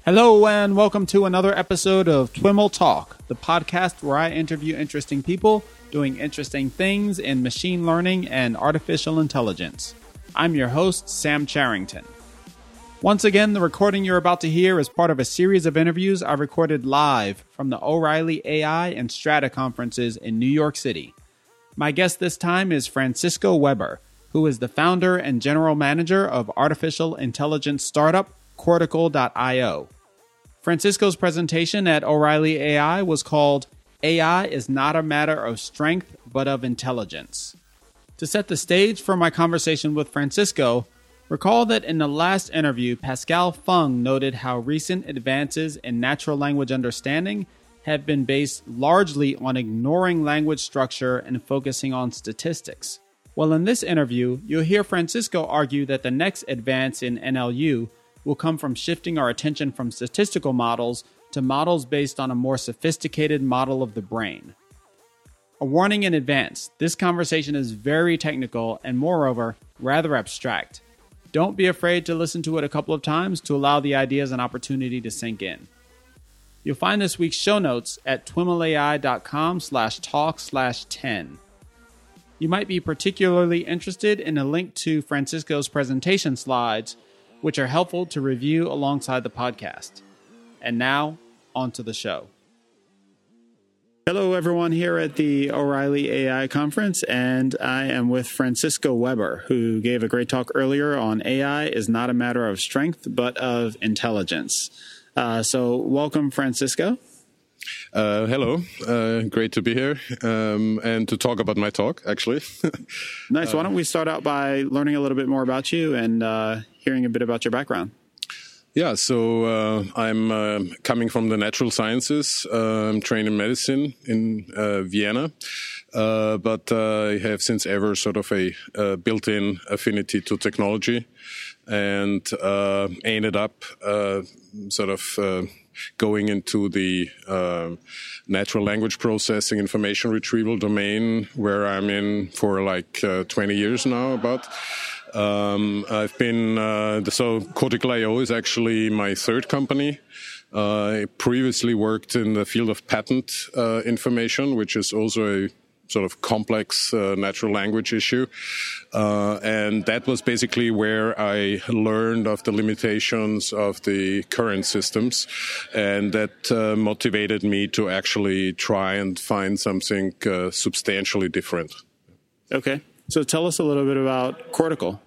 Hello and welcome to another episode of TWIML Talk, the podcast where I interview interesting people doing interesting things in machine learning and artificial intelligence. I'm your host, Sam Charrington. Once again, the recording you're about to hear is part of a series of interviews I recorded live from the O'Reilly AI and Strata conferences in New York City. My guest this time is Francisco Weber, who is the founder and general manager of artificial intelligence startup Cortical.io. Francisco's presentation at O'Reilly AI was called AI is not a matter of strength, but of intelligence. To set the stage for my conversation with Francisco, recall that in the last interview, Pascal Fung noted how recent advances in natural language understanding have been based largely on ignoring language structure and focusing on statistics. Well, in this interview, you'll hear Francisco argue that the next advance in NLU will come from shifting our attention from statistical models to models based on a more sophisticated model of the brain. A warning in advance, this conversation is very technical and moreover, rather abstract. Don't be afraid to listen to it a couple of times to allow the ideas an opportunity to sink in. You'll find this week's show notes at twimlai.com/talk/10. You might be particularly interested in a link to Francisco's presentation slides, which are helpful to review alongside the podcast. And now, on to the show. Hello, everyone, here at the O'Reilly AI conference, and I am with Francisco Weber, who gave a great talk earlier on AI is not a matter of strength, but of intelligence. So welcome, Francisco. Hello. Great to be here and to talk about my talk, actually. Nice. Why don't we start out by learning a little bit more about you and hearing a bit about your background? Yeah, so I'm coming from the natural sciences. I'm trained in medicine in Vienna, but I have since ever sort of a built-in affinity to technology and ended up going into the natural language processing information retrieval domain, where I'm in for like 20 years now about. I've been, so Cortical.io is actually my third company. I previously worked in the field of patent information, which is also a sort of complex natural language issue. And that was basically where I learned of the limitations of the current systems. And that motivated me to actually try and find something substantially different. Okay. So tell us a little bit about Cortical.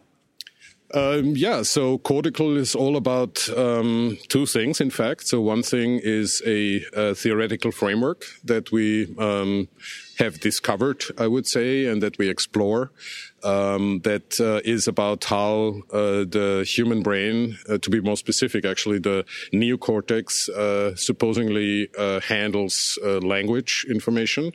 So Cortical is all about two things, in fact. So one thing is a theoretical framework that we have discovered, I would say, and that we explore, that is about how the human brain, to be more specific, actually, the neocortex supposedly handles language information.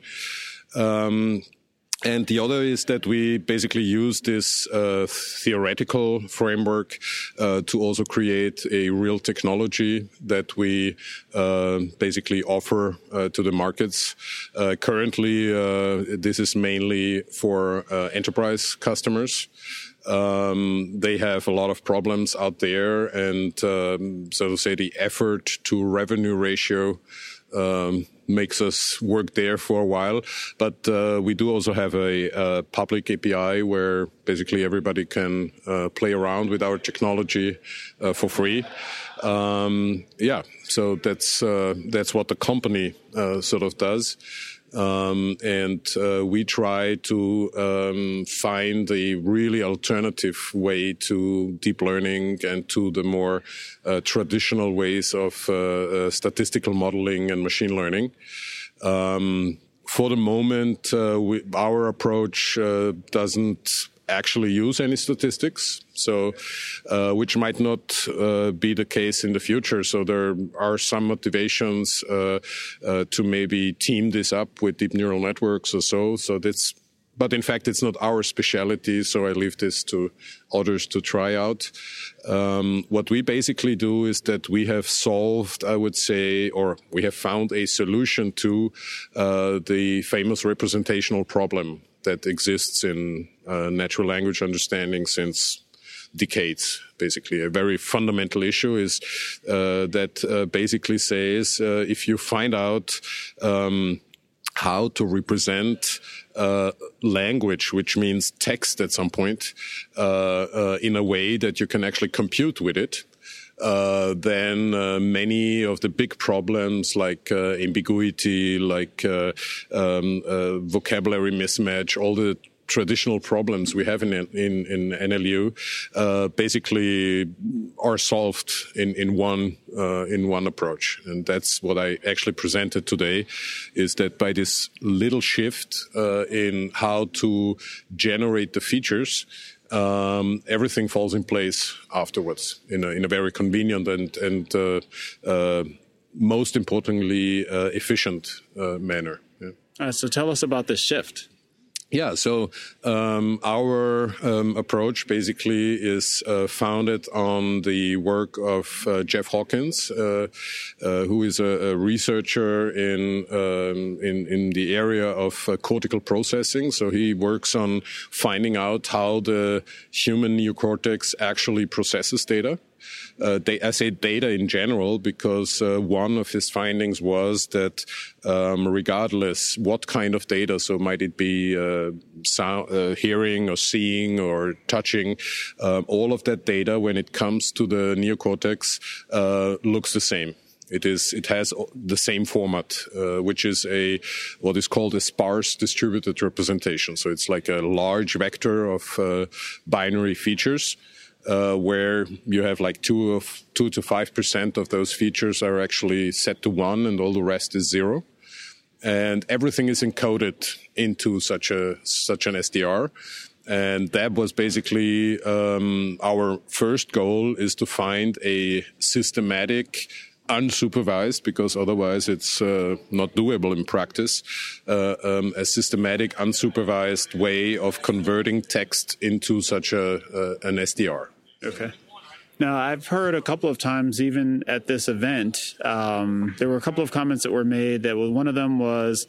And the other is that we basically use this theoretical framework to also create a real technology that we basically offer to the markets. Currently, this is mainly for enterprise customers. They have a lot of problems out there, and so to say the effort to revenue ratio makes us work there for a while. But we do also have a public API where basically everybody can play around with our technology for free. So that's what the company sort of does. And we try to find a really alternative way to deep learning and to the more traditional ways of statistical modeling and machine learning. For the moment, our approach doesn't actually use any statistics, so which might not be the case in the future. So there are some motivations to maybe team this up with deep neural networks or so. But in fact, it's not our specialty, so I leave this to others to try out. What we basically do is that we have solved, I would say, or we have found a solution to the famous representational problem that exists in natural language understanding since decades. Basically, a very fundamental issue is that basically says if you find out how to represent language, which means text at some point, in a way that you can actually compute with it, then many of the big problems like ambiguity, like vocabulary mismatch, all the traditional problems we have in NLU basically are solved in one approach, and that's what I actually presented today. Is that by this little shift in how to generate the features, everything falls in place afterwards in a very convenient and most importantly efficient manner. Yeah. So tell us about this shift. Yeah, so our approach basically is founded on the work of Jeff Hawkins, who is a researcher in the area of cortical processing. So he works on finding out how the human neocortex actually processes data. I say data in general because one of his findings was that regardless what kind of data, so might it be hearing or seeing or touching, all of that data when it comes to the neocortex looks the same. It has the same format, which is what is called a sparse distributed representation. So it's like a large vector of binary features. Where you have like 2 to 5% of those features are actually set to 1 and all the rest is 0. And everything is encoded into such an SDR. And that was basically our first goal, is to find a systematic, unsupervised, because otherwise it's not doable in practice, a systematic, unsupervised way of converting text into such an SDR. Okay. Now, I've heard a couple of times, even at this event, there were a couple of comments that were made. That one of them was,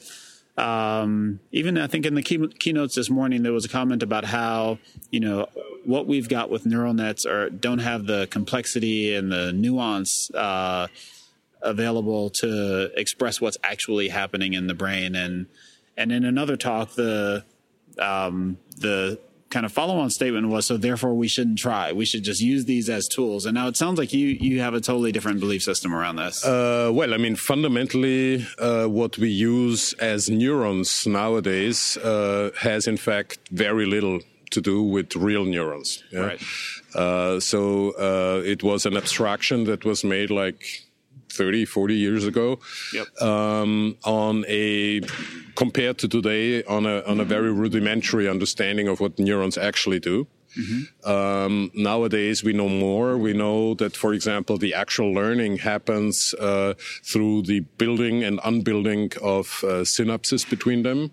even I think in the keynotes this morning, there was a comment about how, what we've got with neural nets don't have the complexity and the nuance available to express what's actually happening in the brain. And in another talk, the kind of follow-on statement was, so therefore we shouldn't try. We should just use these as tools. And now it sounds like you have a totally different belief system around this. Well, I mean, fundamentally, what we use as neurons nowadays has, in fact, very little to do with real neurons. Yeah? Right. So it was an abstraction that was made like 30, 40 years ago. Yep. Compared to today, on a very rudimentary understanding of what neurons actually do. Mm-hmm. Nowadays, we know more. We know that, for example, the actual learning happens through the building and unbuilding of synapses between them.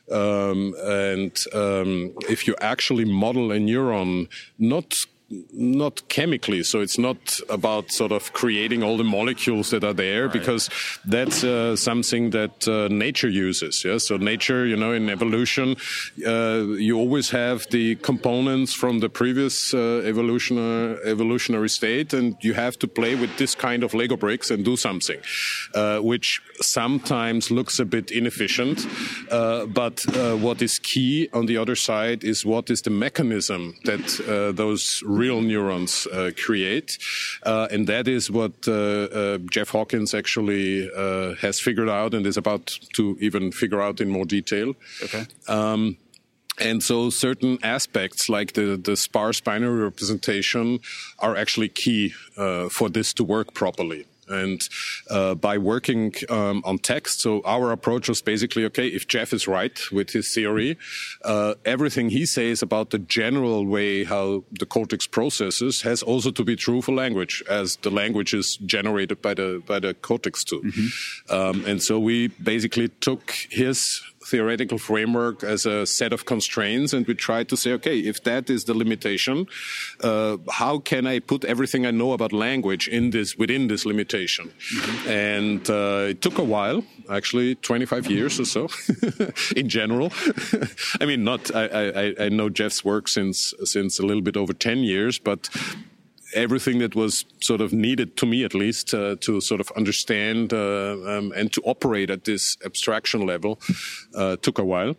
If you actually model a neuron, not chemically, so it's not about sort of creating all the molecules that are there, right, because that's something that nature uses. Yeah, so nature, in evolution, you always have the components from the previous evolutionary state, and you have to play with this kind of Lego bricks and do something, which sometimes looks a bit inefficient. But what is key on the other side is what is the mechanism that those real neurons create, and that is what Jeff Hawkins actually has figured out and is about to even figure out in more detail. Okay. And so certain aspects like the sparse binary representation are actually key for this to work properly. And by working on text, so our approach was basically, okay, if Jeff is right with his theory, everything he says about the general way how the cortex processes has also to be true for language, as the language is generated by the cortex too. Mm-hmm. And so we basically took his theoretical framework as a set of constraints, and we try to say, okay, if that is the limitation, how can I put everything I know about language within this limitation? Mm-hmm. And it took a while, actually 25 years or so, in general. I mean, I know Jeff's work since a little bit over 10 years, but everything that was sort of needed, to me at least, to sort of understand and to operate at this abstraction level took a while.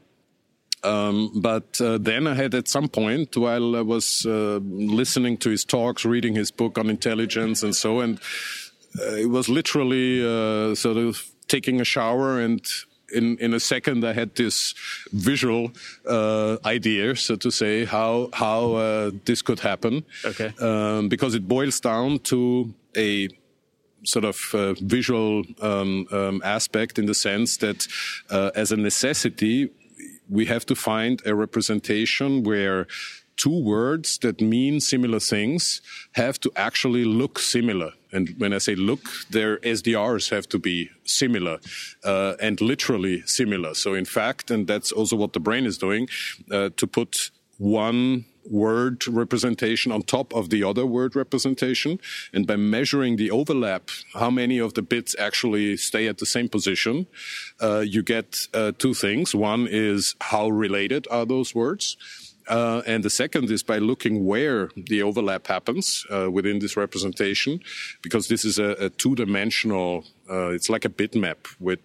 But then I had at some point, while I was listening to his talks, reading his book on intelligence and so, and it was literally sort of taking a shower, and in a second I had this visual idea, so to say, how this could happen. Okay. Because it boils down to a sort of visual aspect, in the sense that as a necessity, we have to find a representation where two words that mean similar things have to actually look similar. And when I say look, their SDRs have to be similar and literally similar. So in fact, and that's also what the brain is doing, to put one word representation on top of the other word representation. And by measuring the overlap, how many of the bits actually stay at the same position, you get two things. One is how related are those words? And the second is by looking where the overlap happens within this representation, because this is a two-dimensional, it's like a bitmap with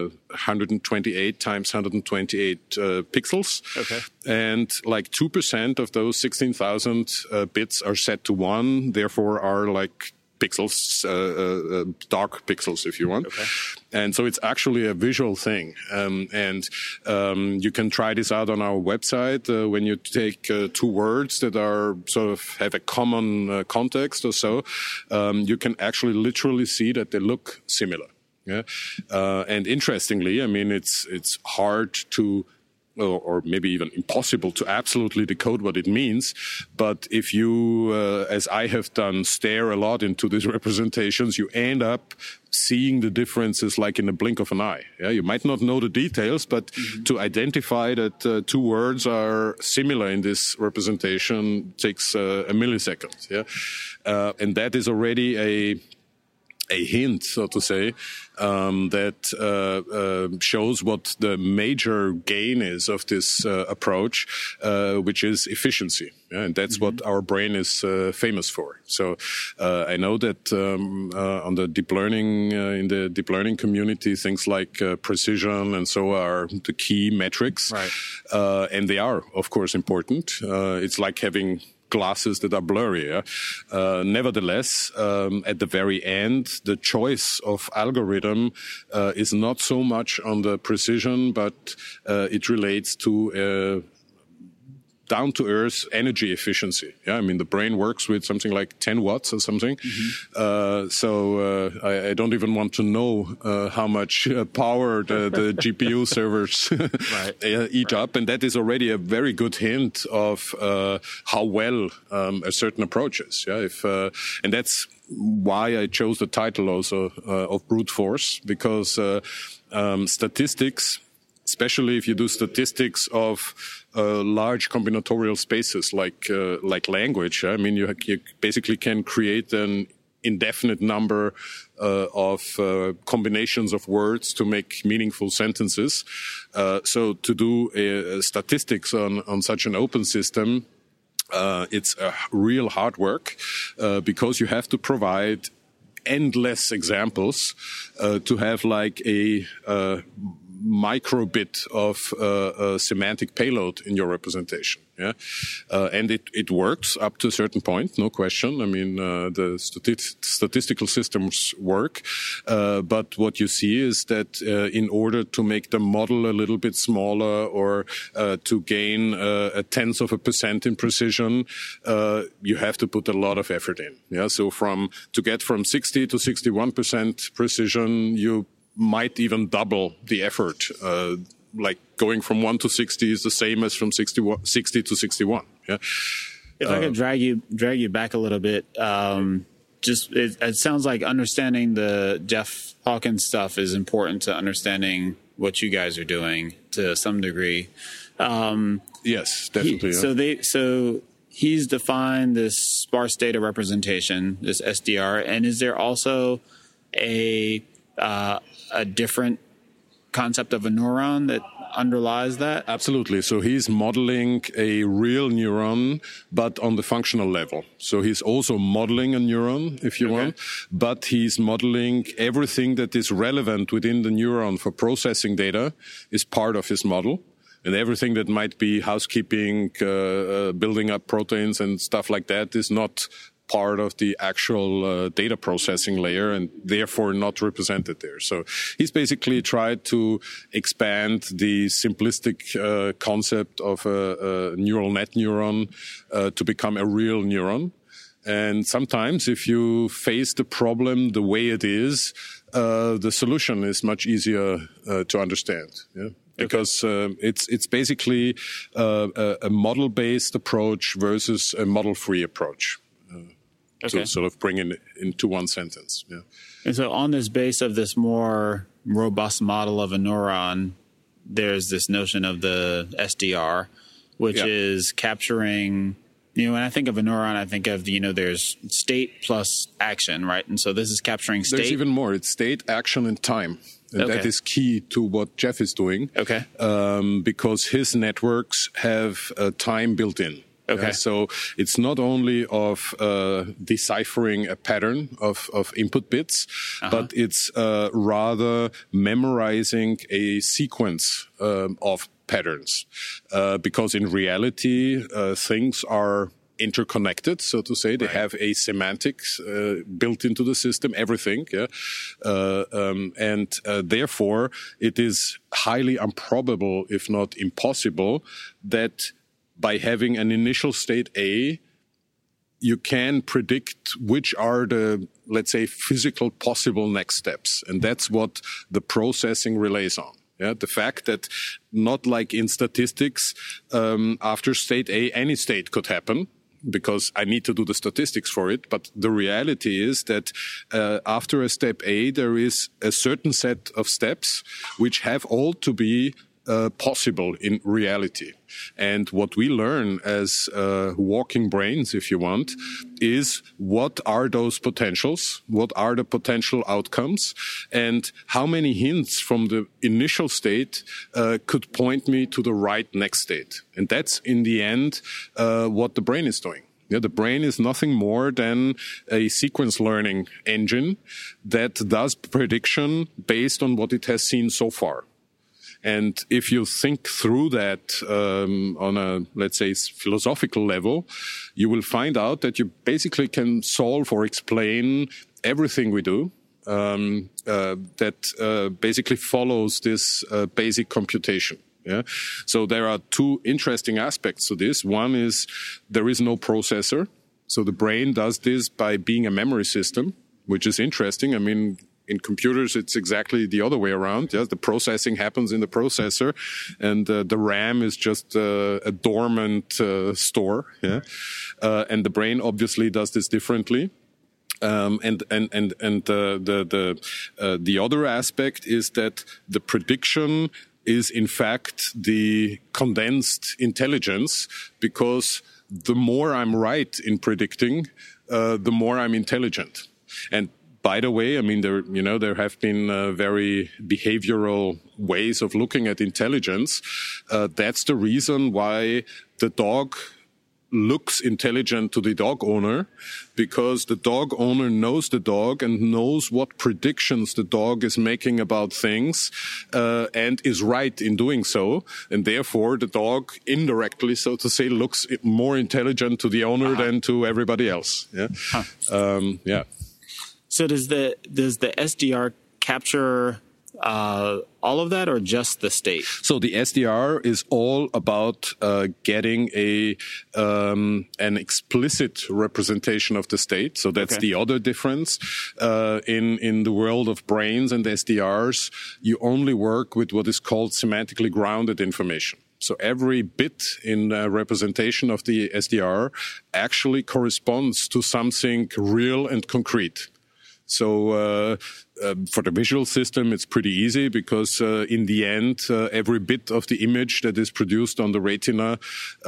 128 times 128 pixels. Okay. And like 2% of those 16,000 bits are set to 1, therefore are like pixels, dark pixels, if you want. Okay. And so it's actually a visual thing. And you can try this out on our website. When you take two words that are sort of have a common context or so, you can actually literally see that they look similar. Yeah. And interestingly, I mean, it's hard to, or maybe even impossible to absolutely decode what it means. But if you, as I have done, stare a lot into these representations, you end up seeing the differences like in a blink of an eye. Yeah, you might not know the details, but to identify that two words are similar in this representation takes a millisecond. Yeah, and that is already a hint, so to say, that shows what the major gain is of this approach, which is efficiency. Yeah, and that's what our brain is famous for. So I know that on the deep learning, in the deep learning community, things like precision and so are the key metrics. Right. And they are, of course, important. It's like having glasses that are blurry. Yeah? Nevertheless, at the very end, the choice of algorithm is not so much on the precision, but it relates to down-to-earth energy efficiency. Yeah, I mean, the brain works with something like 10 watts or something. So I don't even want to know how much power the GPU servers eat up. And that is already a very good hint of how well a certain approach is. Yeah, and that's why I chose the title also of brute force, because statistics, especially if you do statistics of large combinatorial spaces like language. I mean, you basically can create an indefinite number of combinations of words to make meaningful sentences. So to do statistics on such an open system, it's a real hard work because you have to provide endless examples to have like a microbit of semantic payload in your representation. Yeah, and it works up to a certain point, no question. I mean, the statistical systems work, but what you see is that in order to make the model a little bit smaller or to gain a tenth of a % in precision, you have to put a lot of effort in. Yeah, so to get from 60 to 61% precision, you might even double the effort. Like going from 1 to 60 is the same as from 60 to 61. Yeah. If I could drag you back a little bit, it sounds like understanding the Jeff Hawkins stuff is important to understanding what you guys are doing to some degree. Yes, definitely. So he's defined this sparse data representation, this SDR, and is there also a different concept of a neuron that underlies that? Absolutely. So he's modeling a real neuron, but on the functional level. So he's also modeling a neuron, if you want, but he's modeling everything that is relevant within the neuron for processing data is part of his model. And everything that might be housekeeping, building up proteins and stuff like that is not part of the actual data processing layer and therefore not represented there. So he's basically tried to expand the simplistic concept of a neural net neuron to become a real neuron. And sometimes if you face the problem the way it is, the solution is much easier to understand. Yeah? Because it's basically a model-based approach versus a model-free approach. To sort of bring it into one sentence. Yeah. And so on this base of this more robust model of a neuron, there's this notion of the SDR, which is capturing, when I think of a neuron, I think of, there's state plus action, right? And so this is capturing state. There's even more. It's state, action, and time. And that is key to what Jeff is doing. Because his networks have time built in. So it's not only of deciphering a pattern of input bits, but it's rather memorizing a sequence of patterns. Because in reality, things are interconnected, so to say. They have a semantics built into the system, everything. And therefore, it is highly improbable, if not impossible, that by having an initial state A, you can predict which are the, let's say, physical possible next steps. And that's what the processing relays on. Yeah, the fact that not like in statistics, after state A, any state could happen, because I need to do the statistics for it. But the reality is that after a step A, there is a certain set of steps which have all to be possible in reality. And what we learn as walking brains, if you want, is what are those potentials? What are the potential outcomes? And how many hints from the initial state could point me to the right next state? And that's, in the end, what the brain is doing. Yeah, the brain is nothing more than a sequence learning engine that does prediction based on what it has seen so far. And if you think through that on a, let's say, philosophical level, you will find out that you basically can solve or explain everything we do that basically follows this basic computation. Yeah. So there are two interesting aspects to this. One is there is no processor. So the brain does this by being a memory system, which is interesting. I mean, in computers, it's exactly the other way around. Yeah? The processing happens in the processor, and the RAM is just a dormant store. Yeah? And the brain obviously does this differently. And the other aspect is that the prediction is in fact the condensed intelligence, because the more I'm right in predicting, the more I'm intelligent. And by the way, I mean, there have been very behavioral ways of looking at intelligence. That's the reason why the dog looks intelligent to the dog owner, because the dog owner knows the dog and knows what predictions the dog is making about things, and is right in doing so. And therefore, the dog indirectly, so to say, looks more intelligent to the owner than to everybody else. Yeah. Yeah. So does the SDR capture all of that, or just the state? So the SDR is all about getting an explicit representation of the state. So that's the other difference. In the world of brains and SDRs, you only work with what is called semantically grounded information. So every bit in representation of the SDR actually corresponds to something real and concrete. So for the visual system, it's pretty easy because in the end, every bit of the image that is produced on the retina,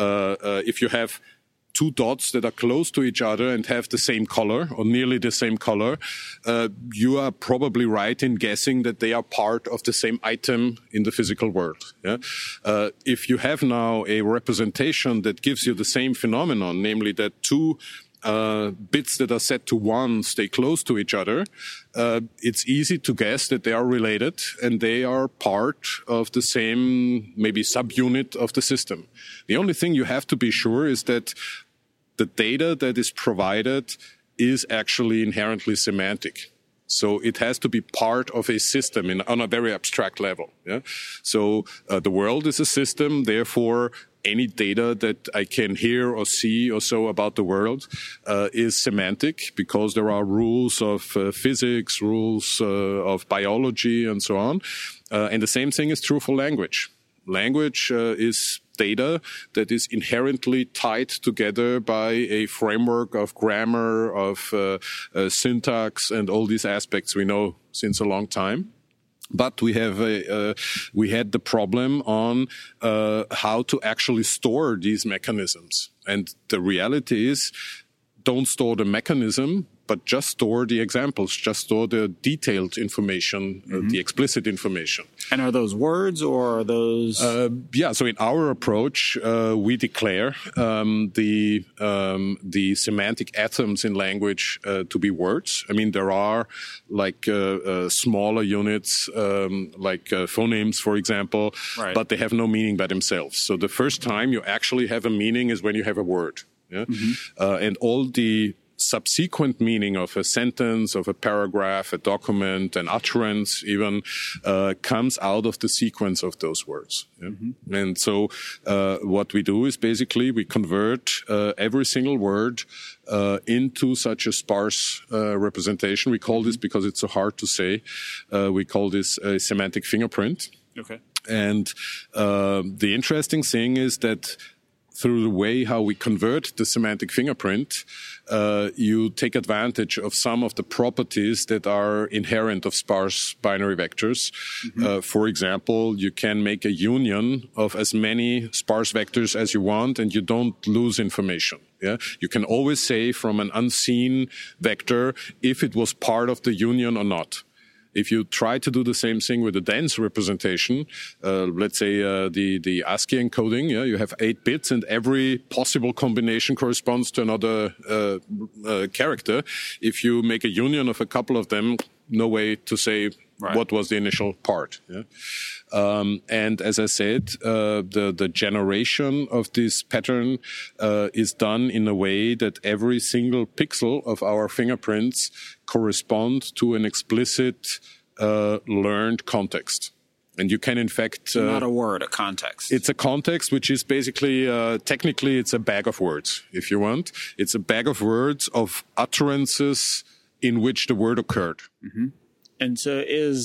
if you have two dots that are close to each other and have the same color or nearly the same color, you are probably right in guessing that they are part of the same item in the physical world. Yeah? If you have now a representation that gives you the same phenomenon, namely that two bits that are set to one stay close to each other, it's easy to guess that they are related and they are part of the same, maybe subunit of the system. The only thing you have to be sure is that the data that is provided is actually inherently semantic. So it has to be part of a system on a very abstract level. Yeah? So the world is a system, therefore any data that I can hear or see or so about the world is semantic because there are rules of physics, rules of biology, and so on. And the same thing is true for language. Language is data that is inherently tied together by a framework of grammar, of syntax, and all these aspects we know since a long time. But we had the problem on how to actually store these mechanisms. And the reality is, don't store the mechanism, but just store the examples, just store the detailed information, the explicit information. And are those words or are those? So in our approach, we declare the semantic atoms in language to be words. I mean, there are like smaller units, like phonemes, for example, right, but they have no meaning by themselves. So the first time you actually have a meaning is when you have a word. Yeah? And all the subsequent meaning of a sentence, of a paragraph, a document, an utterance even, comes out of the sequence of those words. Yeah? And so what we do is basically we convert every single word into such a sparse representation. We call this, because it's so hard to say, we call this a semantic fingerprint. Okay. And the interesting thing is that through the way how we convert the semantic fingerprint, you take advantage of some of the properties that are inherent of sparse binary vectors. For example, you can make a union of as many sparse vectors as you want, and you don't lose information. Yeah? You can always say from an unseen vector if it was part of the union or not. If you try to do the same thing with a dense representation, let's say the ASCII encoding, you have 8 bits and every possible combination corresponds to another character. If you make a union of a couple of them, no way to say what was the initial part. Yeah? And as I said, the generation of this pattern is done in a way that every single pixel of our fingerprints correspond to an explicit learned context. And you can, in fact... not a word, a context. It's a context, which is basically, technically, it's a bag of words, if you want. It's a bag of words of utterances in which the word occurred. And so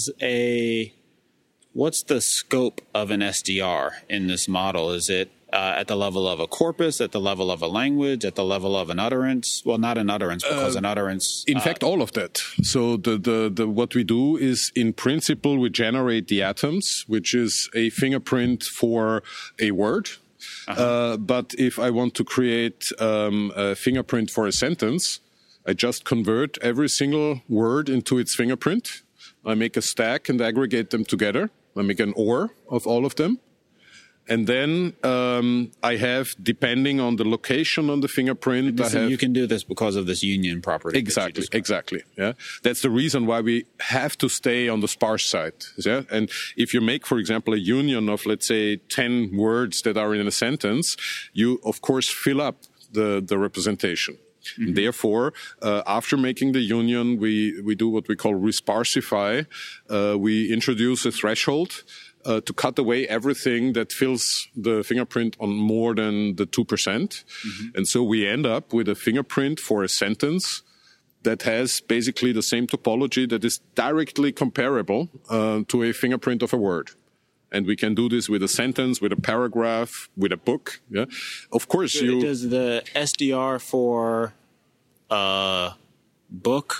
what's the scope of an SDR in this model? Is it at the level of a corpus, at the level of a language, at the level of an utterance? Well, not an utterance, because an utterance... In fact, all of that. So what we do is, in principle, we generate the atoms, which is a fingerprint for a word. But if I want to create a fingerprint for a sentence, I just convert every single word into its fingerprint. I make a stack and aggregate them together. I make an OR of all of them. And then I have, depending on the location on the fingerprint, you can do this because of this union property. Exactly. Yeah, that's the reason why we have to stay on the sparse side. Yeah, and if you make, for example, a union of, let's say, 10 words that are in a sentence, you of course fill up the representation. And therefore, after making the union, we do what we call resparsify. We introduce a threshold to cut away everything that fills the fingerprint on more than the 2%. And so we end up with a fingerprint for a sentence that has basically the same topology that is directly comparable to a fingerprint of a word. And we can do this with a sentence, with a paragraph, with a book. Yeah, of course. Does the SDR for book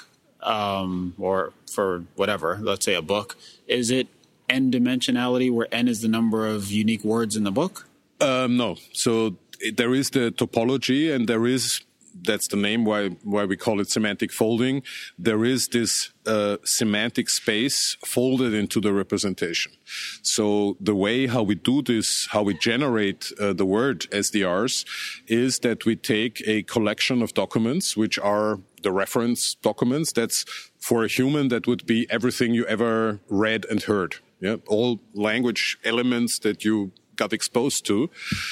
or for whatever, let's say a book, is it n dimensionality where n is the number of unique words in the book? No. So there is the topology, and that's the name why we call it semantic folding. There is this semantic space folded into the representation. So the way how we do this, how we generate the word SDRs, is that we take a collection of documents, which are the reference documents. That's for a human, that would be everything you ever read and heard. Yeah, all language elements that you got exposed to,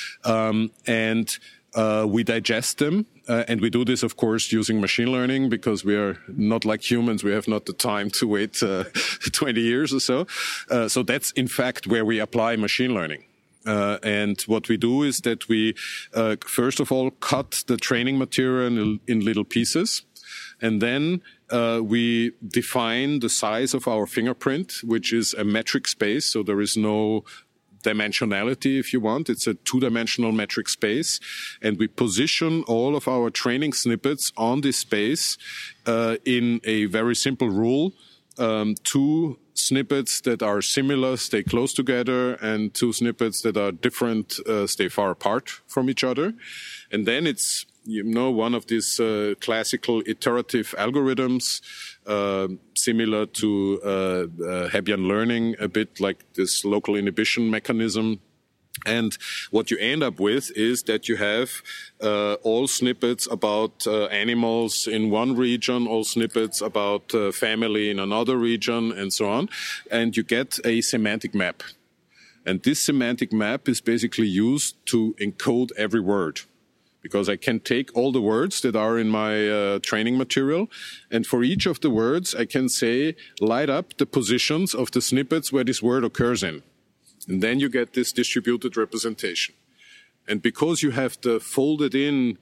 and we digest them. And we do this, of course, using machine learning, because we are not like humans. We have not the time to wait 20 years or so. So that's, in fact, where we apply machine learning. And what we do is that we, first of all, cut the training material in little pieces. And then we define the size of our fingerprint, which is a metric space. So there is no dimensionality, if you want. It's a two-dimensional metric space. And we position all of our training snippets on this space in a very simple rule. Two snippets that are similar stay close together, and two snippets that are different stay far apart from each other. And then it's, one of these classical iterative algorithms, similar to Hebbian learning, a bit like this local inhibition mechanism. And what you end up with is that you have all snippets about animals in one region, all snippets about family in another region, and so on. And you get a semantic map. And this semantic map is basically used to encode every word. Because I can take all the words that are in my training material, and for each of the words, I can say, light up the positions of the snippets where this word occurs in. And then you get this distributed representation. And because you have the folded in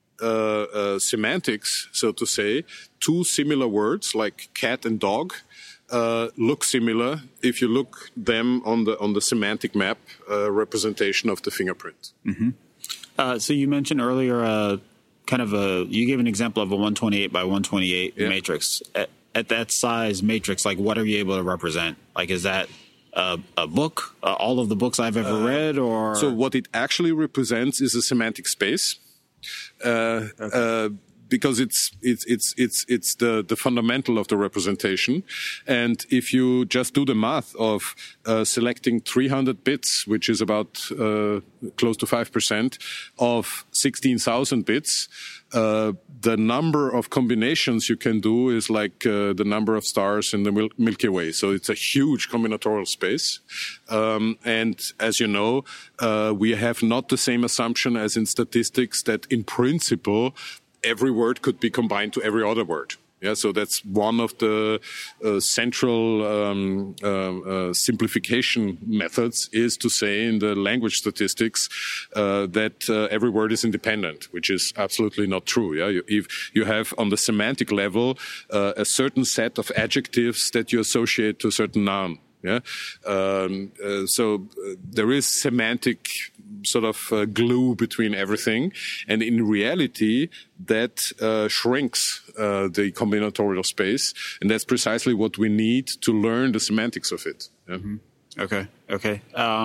semantics, so to say, two similar words like cat and dog look similar if you look them on the semantic map representation of the fingerprint. Mm-hmm. So you mentioned earlier you gave an example of a 128 by 128 matrix. At that size matrix, like, what are you able to represent? Like, is that a book, all of the books I've ever read, or? So what it actually represents is a semantic space. Because it's the fundamental of the representation. And if you just do the math of selecting 300 bits, which is about close to 5% of 16,000 bits, the number of combinations you can do is like the number of stars in the Milky Way. So it's a huge combinatorial space. And as you know, we have not the same assumption as in statistics that in principle every word could be combined to every other word. Yeah, so that's one of the central simplification methods, is to say in the language statistics that every word is independent, which is absolutely not true. Yeah, if you have on the semantic level a certain set of adjectives that you associate to a certain noun. Yeah, so there is semantic sort of glue between everything, and in reality, that shrinks the combinatorial space, and that's precisely what we need to learn the semantics of it. Yeah? Mm-hmm. Okay.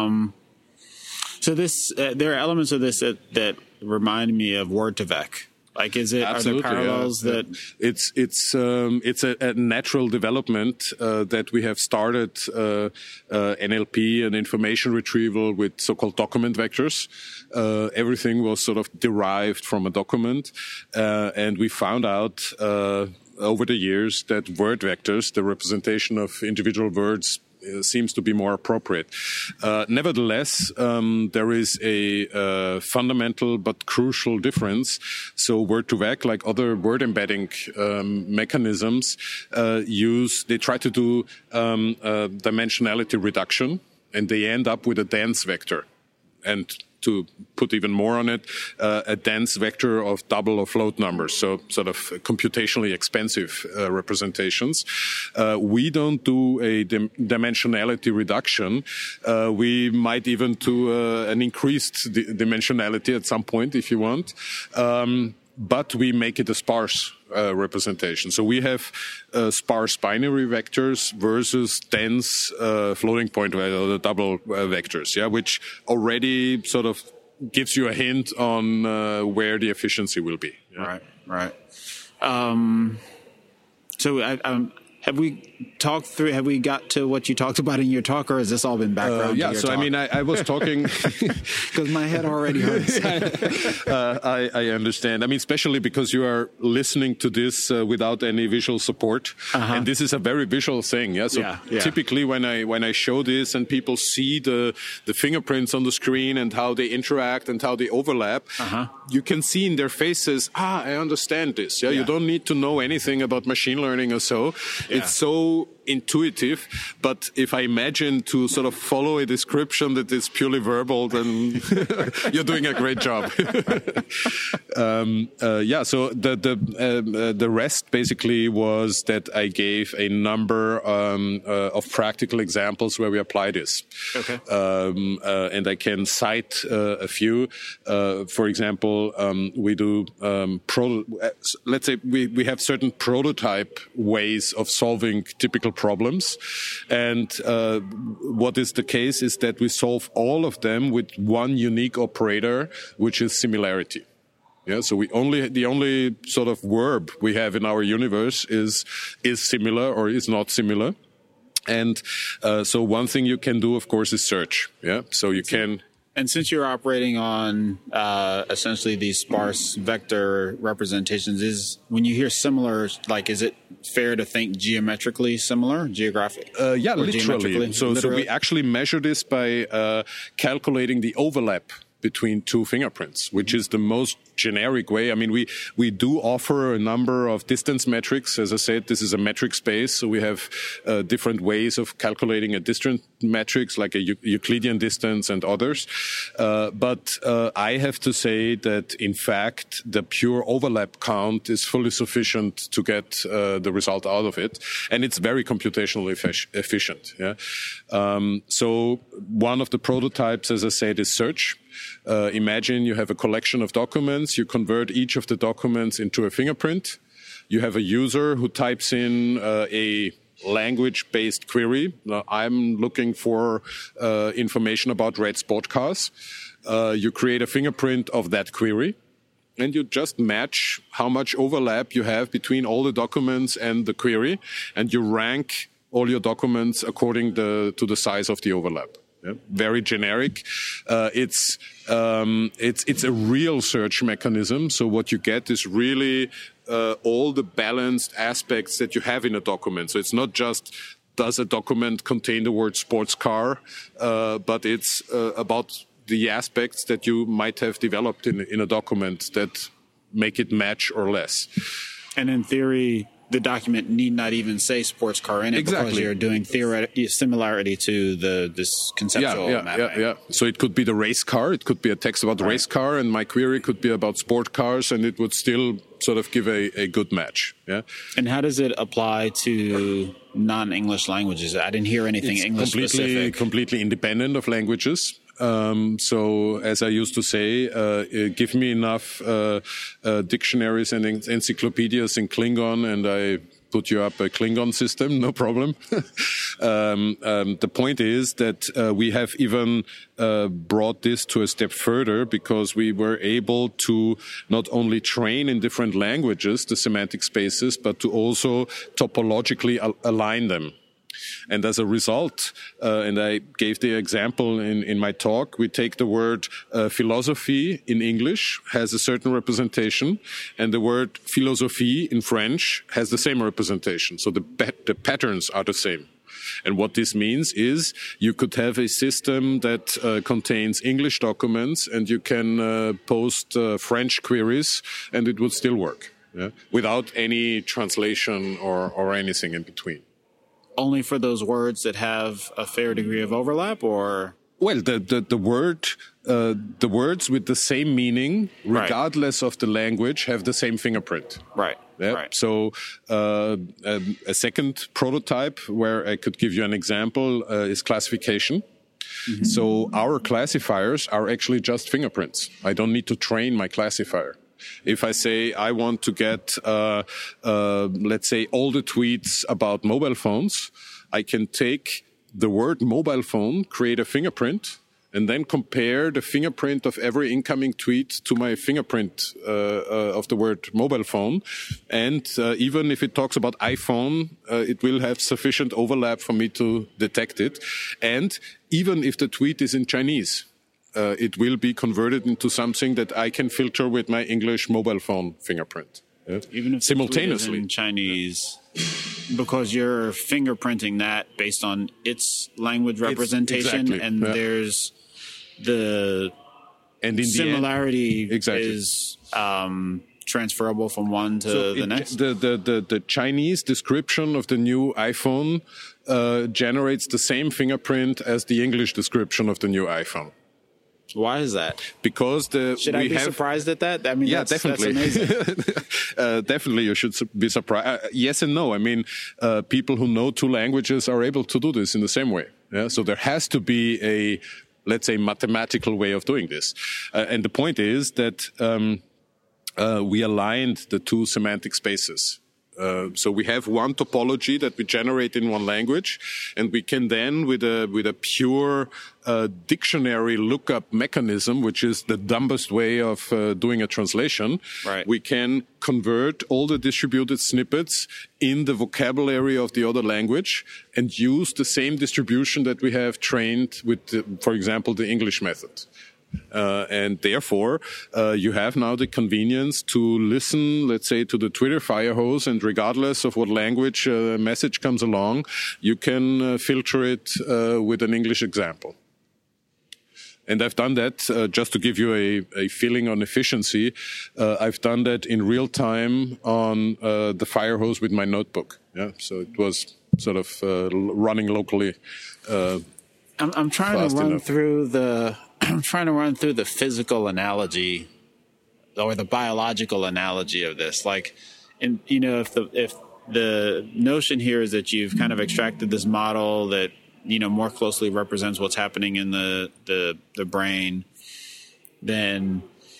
So this, there are elements of this that remind me of Word2Vec. Like, are there parallels that it's a natural development that we have started NLP and information retrieval with so-called document vectors. Everything was sort of derived from a document, and we found out over the years that word vectors, the representation of individual words, seems to be more appropriate. Nevertheless, there is a fundamental but crucial difference. So Word2Vec, like other word embedding mechanisms, they try to do dimensionality reduction, and they end up with a dense vector. And to put even more on it, a dense vector of double or float numbers, so sort of computationally expensive representations. We don't do a dimensionality reduction. We might even do an increased dimensionality at some point, if you want. But we make it a sparse representation. So we have sparse binary vectors versus dense floating point or the double vectors, which already sort of gives you a hint on where the efficiency will be. Yeah? Right. So have we got to what you talked about in your talk, or has this all been background? So talk? I mean, I was talking because my head already hurts. I understand. I mean, especially because you are listening to this without any visual support, and this is a very visual thing. Yeah. So typically, when I show this and people see the fingerprints on the screen and how they interact and how they overlap, you can see in their faces, I understand this. Yeah. You don't need to know anything about machine learning or so. It's so intuitive, but if I imagine to sort of follow a description that is purely verbal, then you're doing a great job. So the rest basically was that I gave a number of practical examples where we apply this. Okay. And I can cite a few. For example, we do let's say we have certain prototype ways of solving typical problems, and what is the case is that we solve all of them with one unique operator, which is similarity. Yeah, so the only sort of verb we have in our universe is similar or is not similar, and so one thing you can do, of course, is search. Yeah, so you can. And since you're operating on essentially these sparse vector representations, when you hear similar, like, is it fair to think geographically similar? Literally. So we actually measure this by calculating the overlap between two fingerprints, which is the most generic way. I mean, we do offer a number of distance metrics. As I said, this is a metric space, so we have different ways of calculating a distance metrics, like a Euclidean distance and others. But I have to say that, in fact, the pure overlap count is fully sufficient to get the result out of it, and it's very computationally efficient. Yeah. So one of the prototypes, as I said, is search. Imagine you have a collection of documents. You convert each of the documents into a fingerprint. You have a user who types in a language-based query. I'm looking for information about red sport cars. You create a fingerprint of that query, and you just match how much overlap you have between all the documents and the query, and you rank all your documents according to the size of the overlap. Yeah, very generic. It's a real search mechanism. So what you get is really all the balanced aspects that you have in a document. So it's not just does a document contain the word sports car, but it's about the aspects that you might have developed in a document that make it match or less. And in theory, the document need not even say sports car in it, because you're doing similarity to this conceptual mapping. Yeah. So it could be the race car, it could be a text about the race car, and my query could be about sport cars, and it would still sort of give a good match. Yeah. And how does it apply to non-English languages? I didn't hear anything English specific. Completely independent of languages. So, as I used to say, give me enough dictionaries and encyclopedias in Klingon, and I put you up a Klingon system, no problem. The point is that we have even brought this to a step further, because we were able to not only train in different languages the semantic spaces, but to also topologically align them. And as a result, and I gave the example in my talk, we take the word philosophy in English has a certain representation, and the word philosophie in French has the same representation. So the patterns are the same. And what this means is you could have a system that contains English documents, and you can post French queries, and it would still work, without any translation or anything in between. Only for those words that have a fair degree of overlap, or? Well, the words with the same meaning, regardless of the language, have the same fingerprint. Right. Yeah? Right. So a second prototype where I could give you an example is classification. Mm-hmm. So our classifiers are actually just fingerprints. I don't need to train my classifier. If I say I want to get, let's say, all the tweets about mobile phones, I can take the word mobile phone, create a fingerprint, and then compare the fingerprint of every incoming tweet to my fingerprint of the word mobile phone. And even if it talks about iPhone, it will have sufficient overlap for me to detect it. And even if the tweet is in Chinese, it will be converted into something that I can filter with my English mobile phone fingerprint. Even if simultaneously in Chinese, because you're fingerprinting that based on its language representation, and there's the similarity is transferable from one to the next. The Chinese description of the new iPhone generates the same fingerprint as the English description of the new iPhone. Why is that? Because should I be surprised at that? I mean, yeah, definitely. That's amazing. Definitely, you should be surprised. Yes and no. I mean, people who know two languages are able to do this in the same way. Yeah? So there has to be a, let's say, mathematical way of doing this. And the point is that we aligned the two semantic spaces. So we have one topology that we generate in one language, and we can then, with a pure dictionary lookup mechanism, which is the dumbest way of doing a translation, we can convert all the distributed snippets in the vocabulary of the other language and use the same distribution that we have trained with, for example, the English method. And therefore, you have now the convenience to listen, let's say, to the Twitter fire hose, and regardless of what language message comes along, you can filter it with an English example. And I've done that, just to give you a feeling on efficiency, I've done that in real time on the fire hose with my notebook. Yeah, so it was sort of running locally. I'm trying to run through the... I'm trying to run through the physical analogy or the biological analogy of this. Like, and you know, if the notion here is that you've kind of extracted this model that, you know, more closely represents what's happening in the brain, then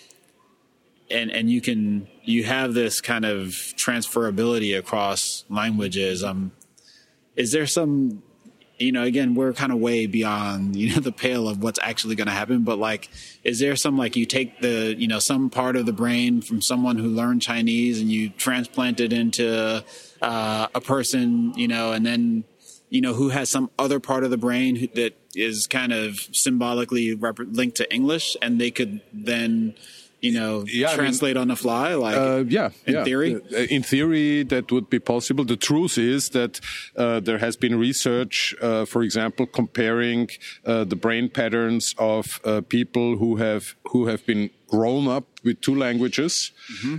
and you have this kind of transferability across languages. Is there some, you know, again, we're kind of way beyond, you know, the pale of what's actually going to happen. But like, is there some, like, you take the, you know, some part of the brain from someone who learned Chinese and you transplant it into a person, you know, and then, you know, who has some other part of the brain that is kind of symbolically linked to English, and they could then, you know, translate on the fly, like in theory? In theory, that would be possible. The truth is that there has been research, for example, comparing the brain patterns of people who have been grown up with two languages. Mm-hmm.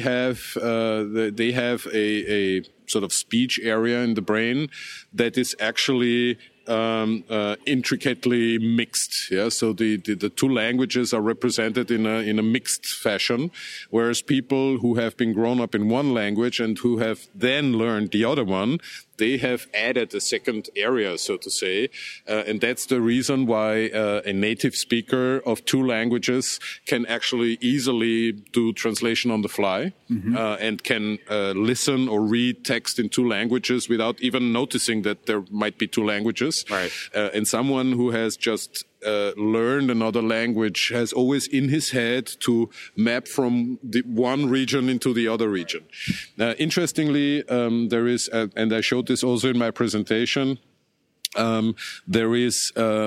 They have a sort of speech area in the brain that is actually intricately mixed. Yeah, so the two languages are represented in a mixed fashion, whereas people who have been grown up in one language and who have then learned the other one, they have added a second area, so to say, and that's the reason why a native speaker of two languages can actually easily do translation on the fly, mm-hmm. And can listen or read text in two languages without even noticing that there might be two languages. Right. And someone who has just learned another language has always in his head to map from the one region into the other region. Interestingly, there is, and I showed this also in my presentation, there is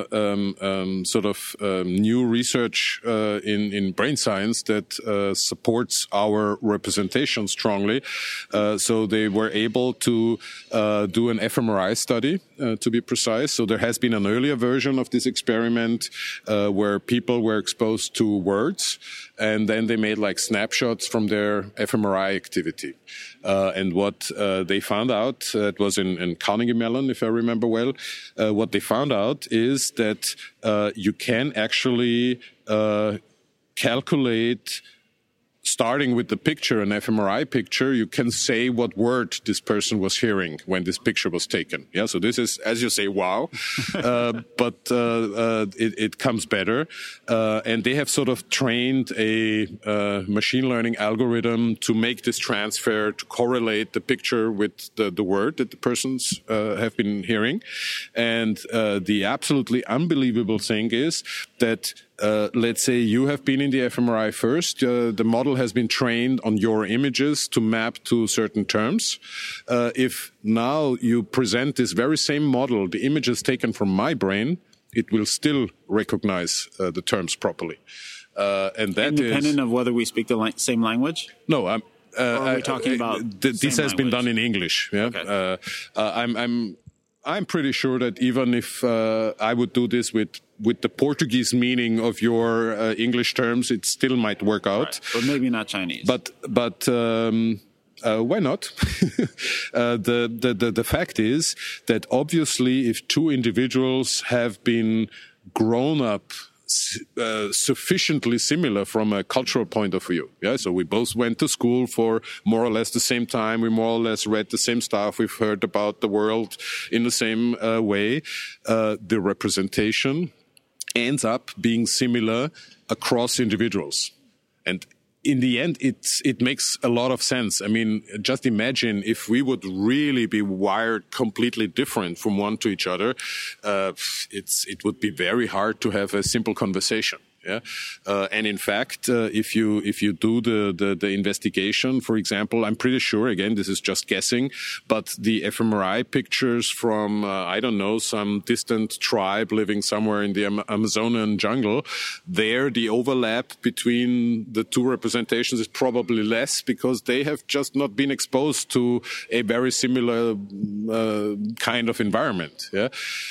sort of new research in brain science that supports our representation strongly. So they were able to do an fMRI study, to be precise. So there has been an earlier version of this experiment where people were exposed to words, and then they made like snapshots from their fMRI activity. And what they found out, it was in Carnegie Mellon, if I remember well, what they found out is that you can actually calculate starting with the picture, an fMRI picture, you can say what word this person was hearing when this picture was taken. Yeah, so this is, as you say, wow, but it comes better. And they have sort of trained a machine learning algorithm to make this transfer, to correlate the picture with the word that the persons have been hearing. And the absolutely unbelievable thing is that let's say you have been in the fMRI first. The model has been trained on your images to map to certain terms. If now you present this very same model, the images taken from my brain, it will still recognize the terms properly. And that independent of whether we speak the same language? No, or are we talking about this has been done in English. Yeah, okay. I'm pretty sure that even if I would do this with the Portuguese meaning of your English terms, it still might work out. Right. But maybe not Chinese. But why not? The fact is that obviously if two individuals have been grown up sufficiently similar from a cultural point of view. Yeah, so we both went to school for more or less the same time. We more or less read the same stuff. We've heard about the world in the same way. The representation ends up being similar across individuals. And in the end, it makes a lot of sense. I mean, just imagine if we would really be wired completely different from one to each other. It would be very hard to have a simple conversation. Yeah, and in fact, if you do the investigation, for example, I'm pretty sure, again, this is just guessing, but the fMRI pictures from I don't know, some distant tribe living somewhere in the Amazonian jungle, there the overlap between the two representations is probably less because they have just not been exposed to a very similar kind of environment. Yeah,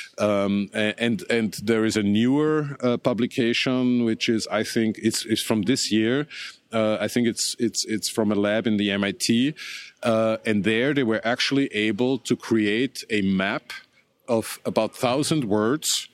and there is a newer publication which is, I think, it's from this year. I think it's from a lab in the MIT, and there they were actually able to create a map of about 1,000 words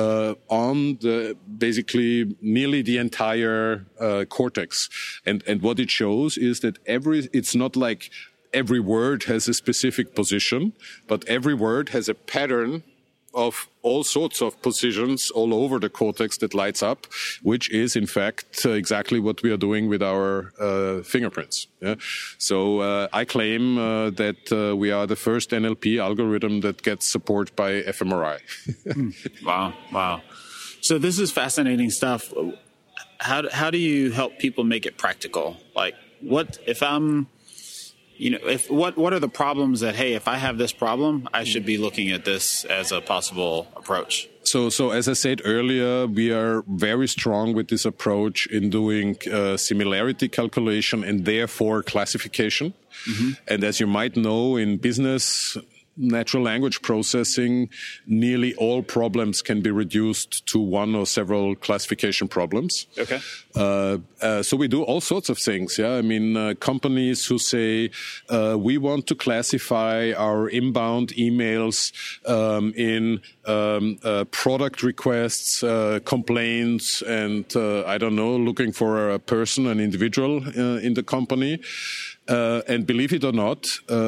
on basically nearly the entire cortex, and what it shows is that it's not like every word has a specific position, but every word has a pattern of all sorts of positions all over the cortex that lights up, which is in fact exactly what we are doing with our fingerprints. Yeah? So I claim that we are the first NLP algorithm that gets support by fMRI. Wow. So this is fascinating stuff. How do you help people make it practical? Like, what if I'm... what are the problems that, hey, if I have this problem, I should be looking at this as a possible approach? So as I said earlier, we are very strong with this approach in doing similarity calculation and therefore classification. Mm-hmm. And as you might know, in business, natural language processing, nearly all problems can be reduced to one or several classification problems. Okay. So we do all sorts of things. Yeah, I mean, companies who say we want to classify our inbound emails in product requests, complaints, and I don't know, looking for a person, an individual in the company. And believe it or not,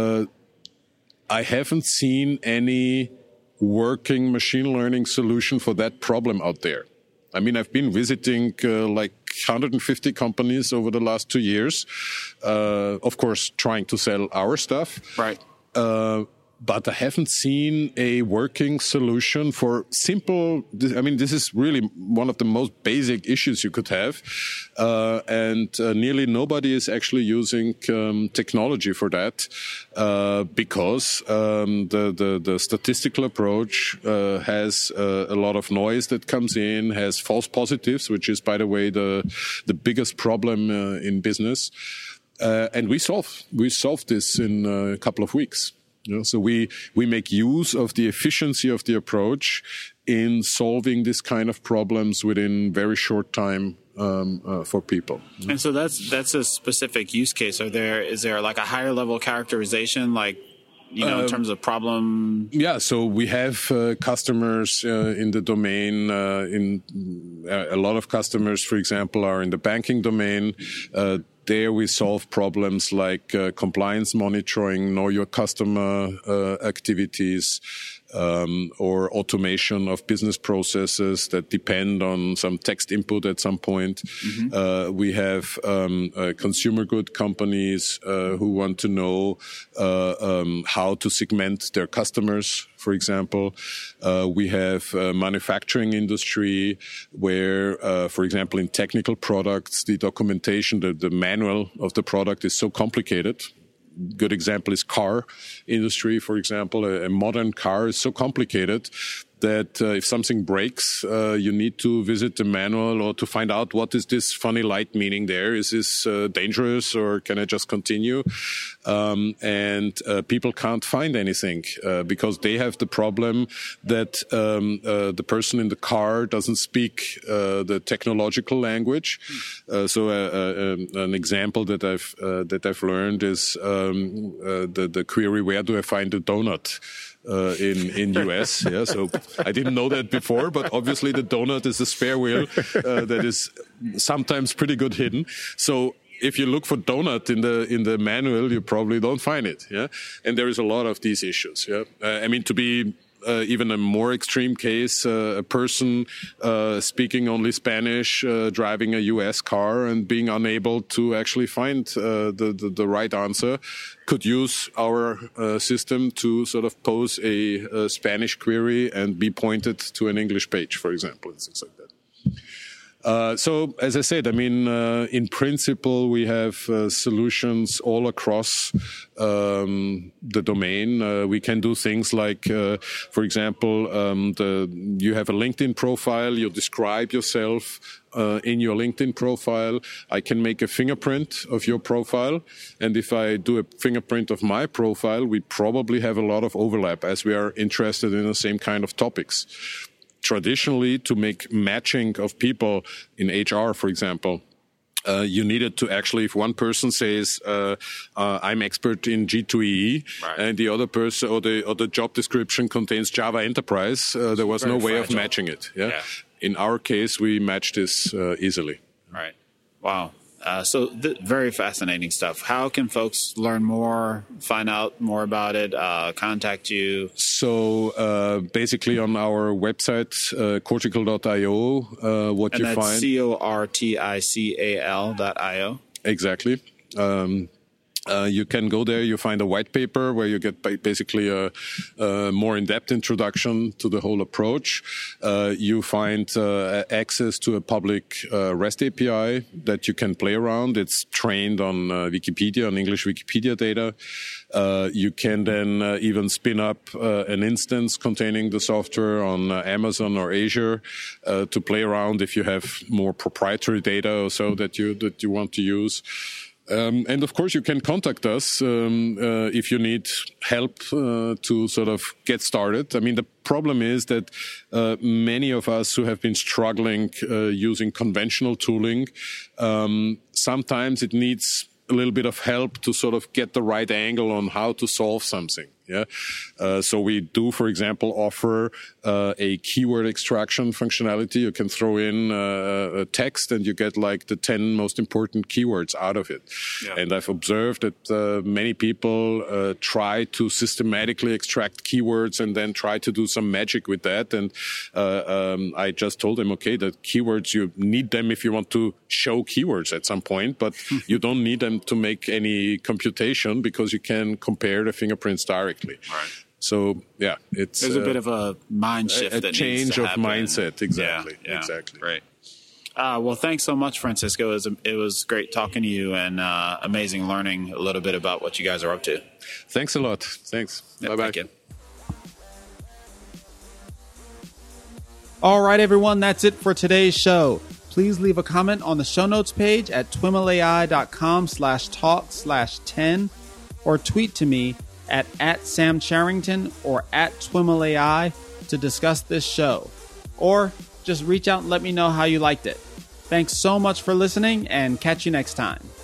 I haven't seen any working machine learning solution for that problem out there. I mean, I've been visiting like 150 companies over the last 2 years, of course, trying to sell our stuff. Right. But I haven't seen a working solution for simple... I mean, this is really one of the most basic issues you could have. And nearly nobody is actually using technology for that because the statistical approach has a lot of noise that comes in, has false positives, which is, by the way, the biggest problem in business. And we solved this in a couple of weeks. So we make use of the efficiency of the approach in solving this kind of problems within very short time for people. And so that's a specific use case. Is there like a higher level characterization, like, in terms of problem? Yeah, so we have customers in the domain. A lot of customers, for example, are in the banking domain. there we solve problems like compliance monitoring, know your customer activities, or automation of business processes that depend on some text input at some point. Mm-hmm. We have consumer good companies who want to know how to segment their customers, for example. We have manufacturing industry where, for example, in technical products, the documentation, the manual of the product is so complicated. Good example is car industry, for example. A modern car is so complicated that if something breaks, you need to visit the manual or to find out what is this funny light meaning there. Is this dangerous or can I just continue? And people can't find anything because they have the problem that the person in the car doesn't speak the technological language. So an example that I've learned is the query, where do I find a donut? In US, yeah. So I didn't know that before, but obviously the donut is a spare wheel that is sometimes pretty good hidden. So if you look for donut in the manual, you probably don't find it, yeah. And there is a lot of these issues, yeah. I mean, to be even a more extreme case, a person speaking only Spanish, driving a U.S. car and being unable to actually find the right answer, could use our system to sort of pose a Spanish query and be pointed to an English page, for example, and things like that. So, as I said, I mean, in principle, we have solutions all across the domain. We can do things like, for example, you have a LinkedIn profile, you describe yourself in your LinkedIn profile. I can make a fingerprint of your profile. And if I do a fingerprint of my profile, we probably have a lot of overlap as we are interested in the same kind of topics. Traditionally, to make matching of people in HR, for example, you needed to actually, if one person says, I'm expert in G2E, right, and the other person or the job description contains Java Enterprise, there was no way of matching it. Yeah? In our case, we matched this easily. Right. Wow. So very fascinating stuff. How can folks learn more, find out more about it, contact you? So basically on our website, cortical.io, what and you find... cortical.io. Exactly. You can go there, you find a white paper where you get basically a more in-depth introduction to the whole approach. You find access to a public REST API that you can play around. It's trained on Wikipedia, on English Wikipedia data. You can then even spin up an instance containing the software on Amazon or Azure to play around if you have more proprietary data or so that you want to use. And of course, you can contact us if you need help to sort of get started. I mean, the problem is that many of us who have been struggling using conventional tooling, sometimes it needs a little bit of help to sort of get the right angle on how to solve something. Yeah. So we do, for example, offer a keyword extraction functionality. You can throw in a text and you get like the 10 most important keywords out of it. Yeah. And I've observed that many people try to systematically extract keywords and then try to do some magic with that. And I just told them, okay, the keywords, you need them if you want to show keywords at some point, but you don't need them to make any computation because you can compare the fingerprints directly. Right. So yeah, there's a bit of a mind shift, a change of mindset. Exactly. Yeah. Exactly. Right. Well, thanks so much, Francisco. It was great talking to you and amazing learning a little bit about what you guys are up to. Thanks a lot. Thanks. Yep, bye-bye. Thank you. All right, everyone. That's it for today's show. Please leave a comment on the show notes page at twimlai.com/talk/10 or tweet to me at Sam Charrington or at TwimlAI to discuss this show. Or just reach out and let me know how you liked it. Thanks so much for listening and catch you next time.